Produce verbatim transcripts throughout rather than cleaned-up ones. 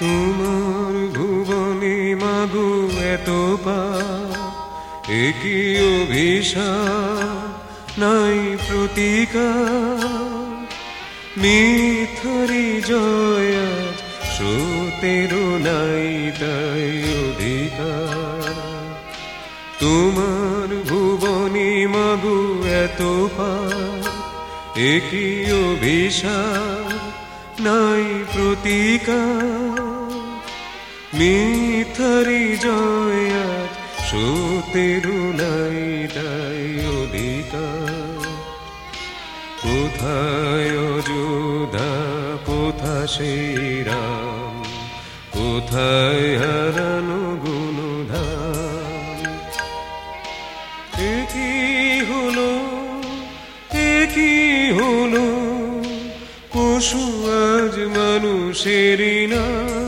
তোমার ভুবনে মাগো এত পাপ, একই অভিশাপ নাই প্রতিকার। মিথ্যারি জয় আজ সত্যেরও নাই তাই অধিকার। তোমার ভুবনে মাগো এত পাপ, একই অভিশাপ নাই প্রতিকার। মিথ্যারি জয় আজ সত্যেরও নাই তাই অধিকার। কোথায় অযোধ্যা, কোথা সেই রাম, কোথায় হারানো গুণধাম। একই হলো একই হলো, পশু আজ মানুষেরই না।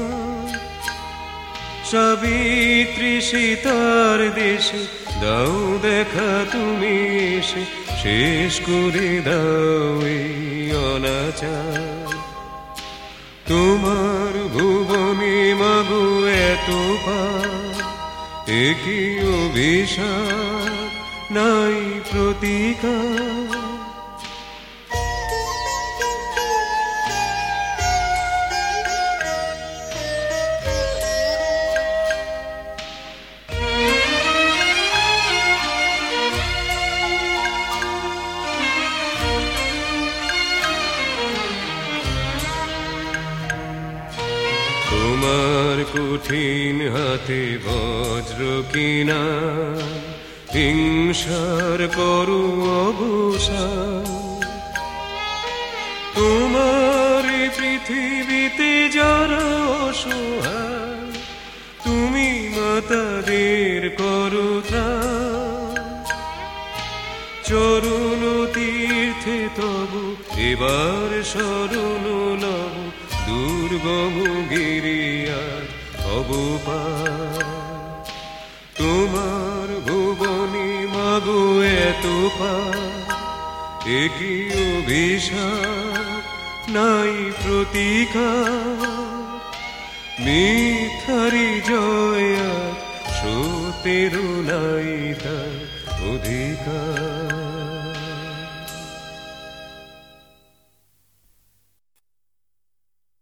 সাবিত্রী সীতার দেশে দাও দেখা তুমি এসে, শেষ করে দাও এই অনাচার। তোমার ভুবনে মাগো এত পাপ, একই অভিশাপ নাই প্রতিকার। তোমার কঠিন হাতে বজ্র কিনা, হিংসার করু অবসান। তোমার পৃথিবীতে যারা অসহায়, তুমি মাতাদের করো ত্রাণ। চরণ তীর্থে তবু এবার শরণ লব, দুর্গম গিরিয়ার অবপার। তোমার ভুবনে মাগো এত পাপ, একই অভিশাপ নাই প্রতিকার। মিথ্যারি জয় আজ সত্যেরও নাই তার অধিকার।